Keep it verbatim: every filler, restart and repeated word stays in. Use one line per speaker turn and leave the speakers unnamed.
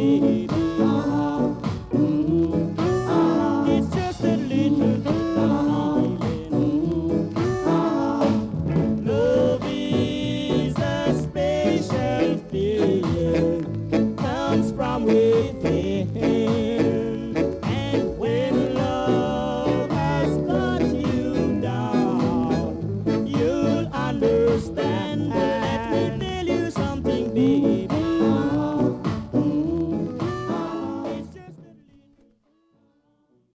baby. Uh-huh. Mm-hmm. Uh-huh. It's just a little feeling. Uh-huh. Love is a special feeling. Comes from within.